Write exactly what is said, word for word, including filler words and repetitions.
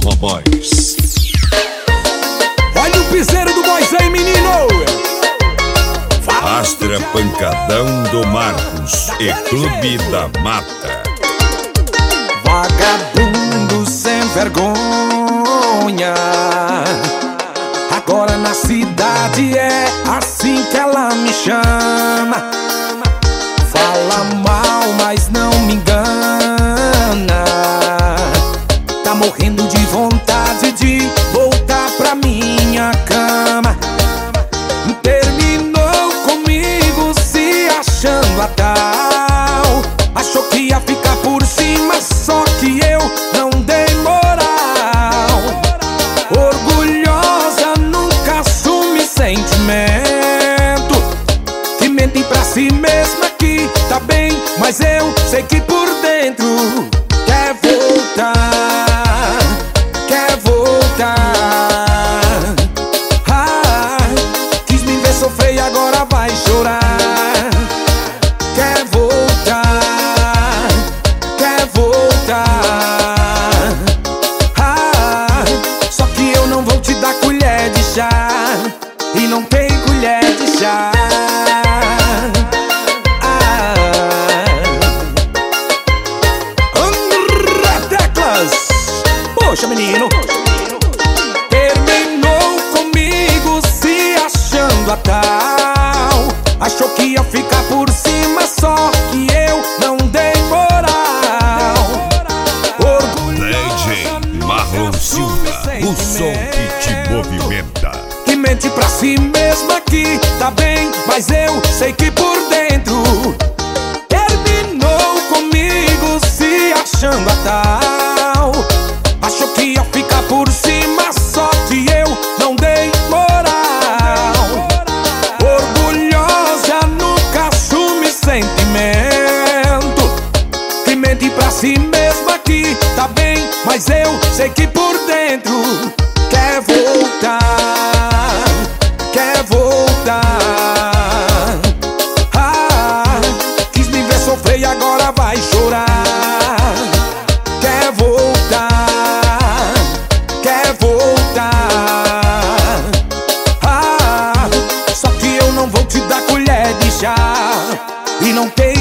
Boys. Olha o piseiro do Boys aí, menino! Astra Pancadão do Marcos e Clube da Mata. Vagabundo sem vergonha, agora na cidade é assim que ela me chama. Fala mal, mas não me engana. Tá morrendo de vontade de voltar pra minha cama. Terminou comigo se achando a tal. Achou que ia ficar por cima, só que eu não dei moral. Orgulhosa, nunca assume sentimento. Que mente pra si mesma que tá bem, mas eu sei que por dentro quer voltar, quer voltar. Ah, quis me ver sofrer e agora vai chorar. Quer voltar, quer voltar. Ah, só que eu não vou te dar colher de chá, e não tem colher de chá. Poxa, menino, terminou comigo se achando a tal. Achou que ia ficar por cima, só que eu não dei moral. D J Marlon Silva, o som que te movimenta. Que mente pra si mesma que tá bem, mas eu sei que por dentro terminou comigo se achando a tal. Achou que ia ficar por cima, só que eu não dei moral. Orgulhosa, nunca assume sentimento. Que mente pra si mesma que tá bem, mas eu sei que por dentro quer voltar, quer voltar. Ah, quis me ver sofrer e agora vai chorar. Quer voltar, quer voltar. Ah, só que eu não vou te dar colher de chá, e não tem